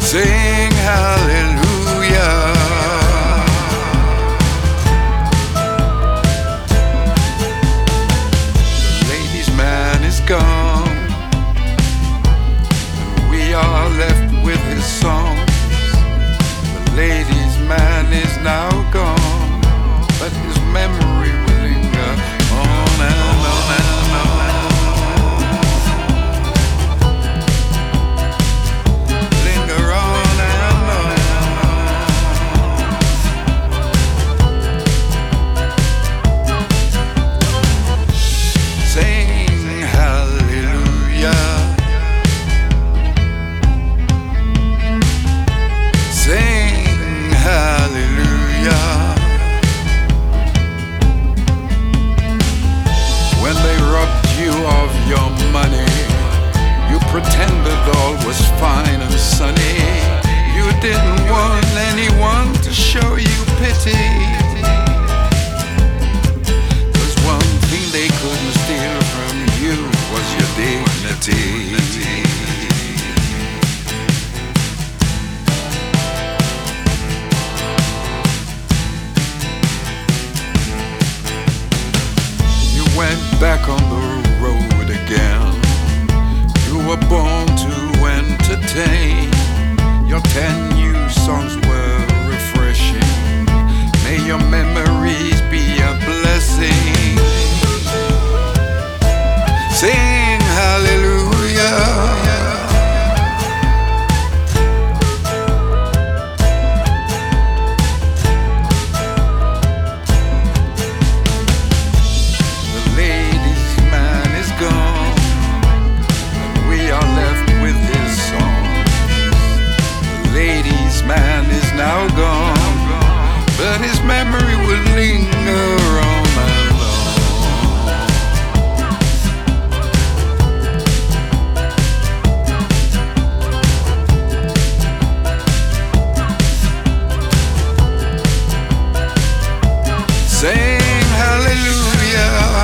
Sing hallelujah. The ladies' man is gone, and we are left with his songs. The ladies' man is now gone, but his memory will linger on and on and on. Pretended all was fine and sunny. You didn't want anyone to show you pity. 'Cause one thing they couldn't steal from you was your dignity. You went back on the road again. You were born to entertain. Your 10 new songs were refreshing. May your memories be a blessing. Sing hallelujah. Man is now gone, but his memory will linger on and on. Sing hallelujah.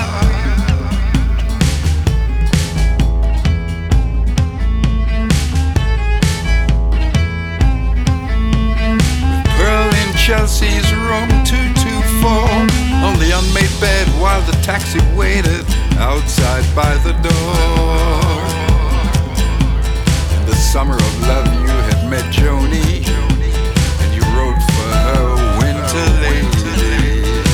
Chelsea's room 224 on the unmade bed while the taxi waited outside by the door. In the summer of love you had met Joni, and you wrote for her winter lady.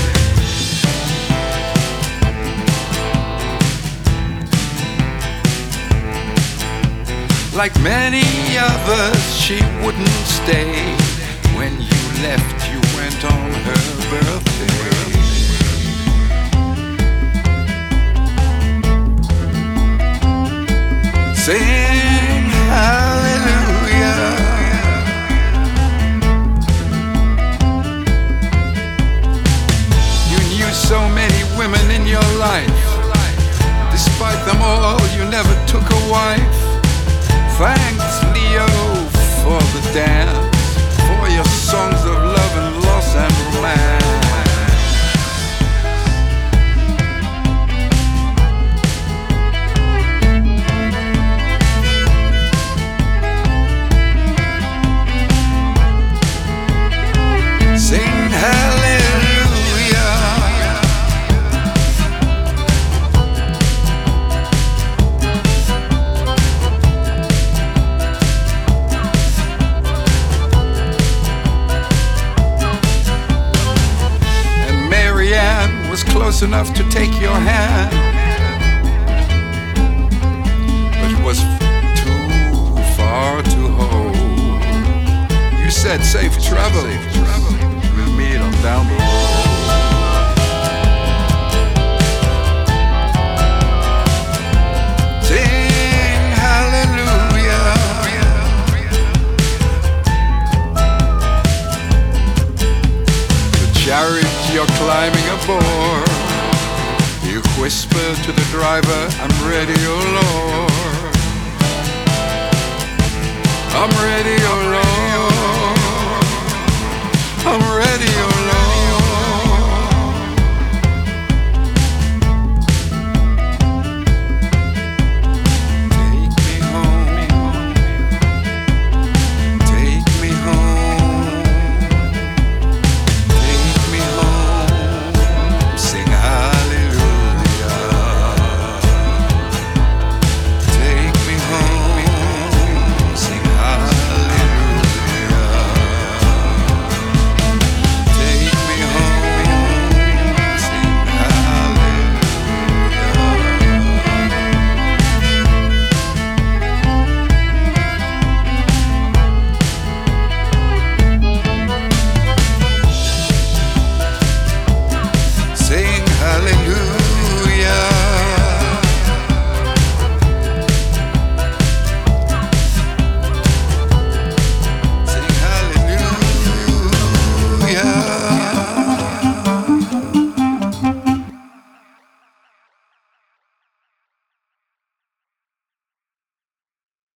Like many others, she wouldn't stay. When you left, you went on her birthday. Sing hallelujah. You knew so many women in your life. Despite them all, you never took a wife. Thanks, Leo, for the dance, for your songs of love and loss and romance. Sing hallelujah. Was close enough to take your hand, but it was too far to hold. You said safe travel, we'll meet on down the road. Sing hallelujah. The chariot you're climbing aboard, you whisper to the driver, I'm ready, oh Lord. I'm ready, oh Lord. I'm ready, oh